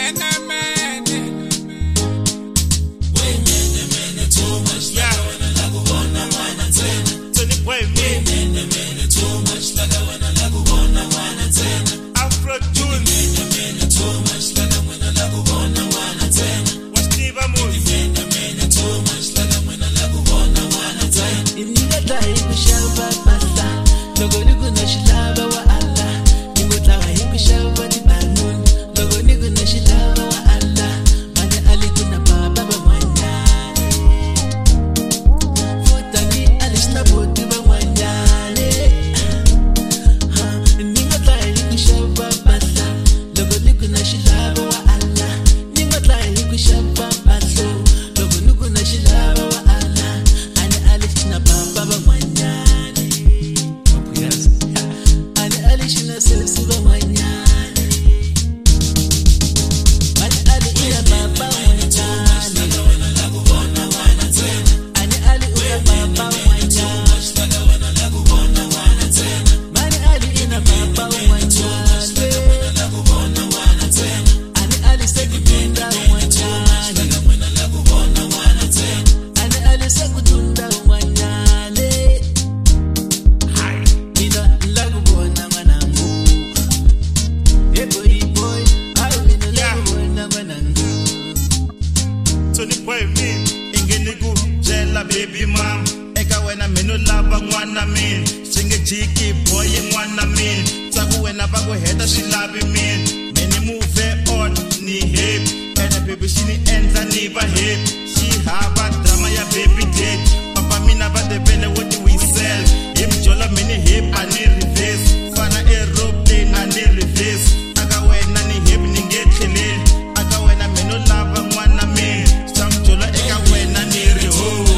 Baby mom, eka wena meno lava mwana min, singe jiki boy mwana min, taku wena bago heta shilabi min, meni move on ni hip, ena baby shini enza ni ba hip, she haba drama ya baby date, papa mina ba de bele what we sell, him jola meni hip ani reverse, fana aeroplane ani reverse, aga wena ni hip ni get clean, aga wena meno lava mwana min, sam jola eka wena ni reho.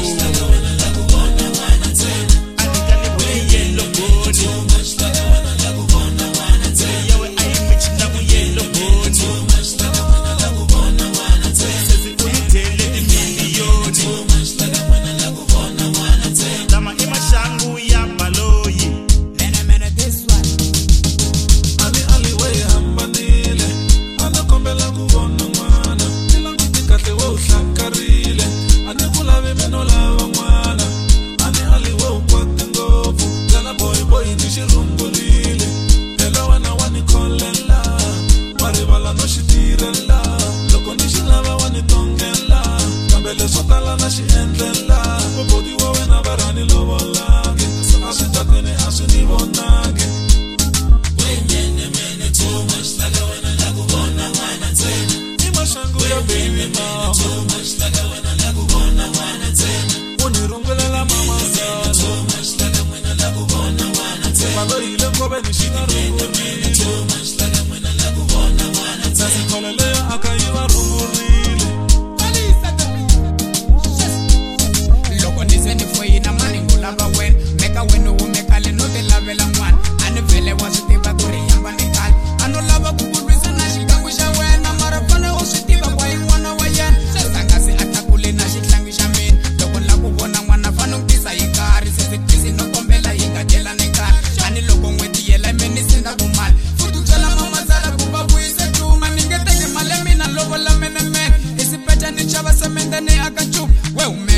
Well,